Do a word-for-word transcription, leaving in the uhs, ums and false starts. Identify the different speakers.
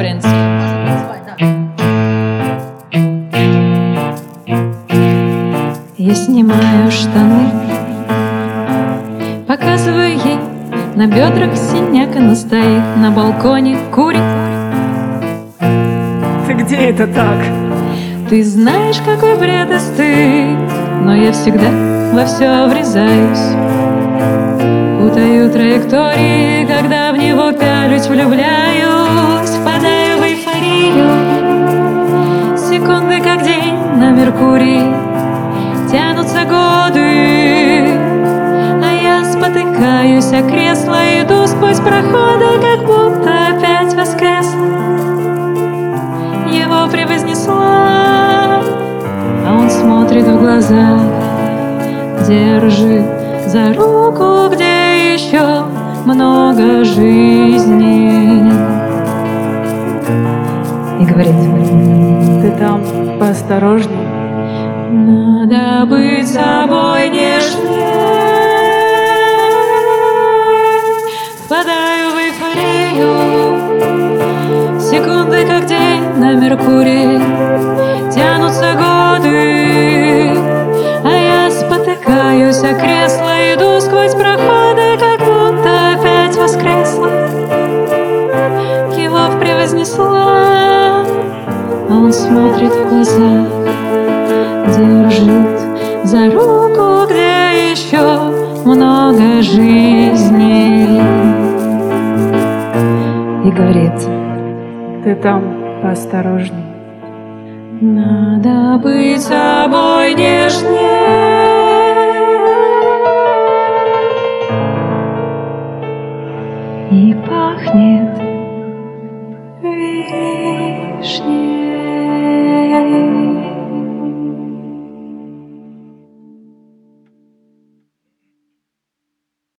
Speaker 1: принципе. Я снимаю штаны, показываю ей на бедрах синяк, она стоит на балконе, курит.
Speaker 2: Ты где это так?
Speaker 1: Ты знаешь, какой бред и стыд, но я всегда во все врезаюсь. Путаю траектории, когда в него пялюсь, влюбляюсь, впадаю в эйфорию. Секунды, как день на Меркурии, тянутся годы, а я спотыкаюсь о кресло, иду сквозь проходы, как будто опять воскресла. Его превознесла, а он смотрит в глаза, держит за руку, где еще много жизни, и говорит:
Speaker 2: ты там поосторожней.
Speaker 1: Надо быть собой нежнее. Впадаю в эйфорию. Секунды, как день на Меркурии, тянутся годы, а я спотыкаюсь о кресло, иду сквозь проходы, как будто опять воскресла. Его превознесла, а он смотрит в глаза, держит за руку, где еще много жизней, и говорит:
Speaker 2: ты там поосторожней.
Speaker 1: Надо быть собой нежнее. И пахнет вишней.